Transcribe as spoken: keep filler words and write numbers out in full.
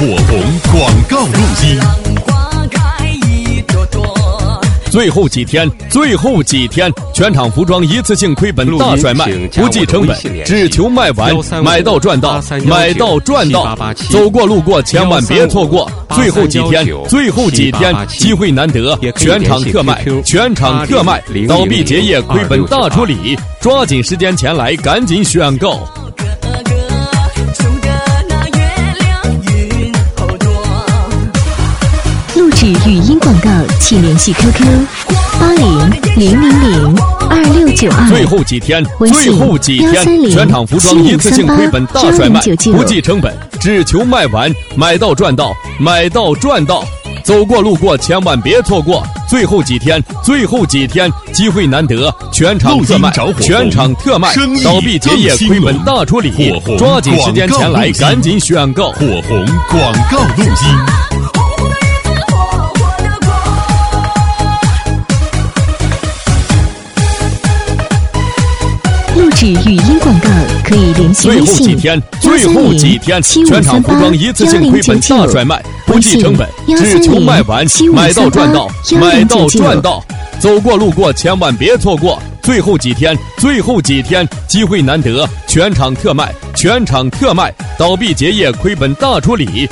火红广告录音。最后几天，最后几天，全场服装一次性亏本大甩卖，不计成本，只求卖完，买到赚到，买到赚到。走过路过千万别错过，最后几天，最后几天，机会难得，全场特卖，全场特卖，倒闭结业亏本大处理，抓紧时间前来，赶紧选购。 录制语音广告，请联系 Q Q 八零零零零二六九二。 最后几天，最后几天，全场服装一次性亏本大甩卖，不计成本，只求卖完，买到赚到，买到赚到。走过路过千万别错过，最后几天，最后几天，机会难得，全场特卖，全场特卖，倒闭结业亏本大处理，抓紧时间前来，赶紧选购。 火红广告录音。 录制语音广告可以联系微信最后几天，最后几天，全场服装一次性亏本大甩卖，不计成本，只求卖完，买到赚到，买到赚到。走过路过千万别错过，最后几天，最后几天，机会难得，全场特卖，全场特卖，倒闭结业亏本大处理，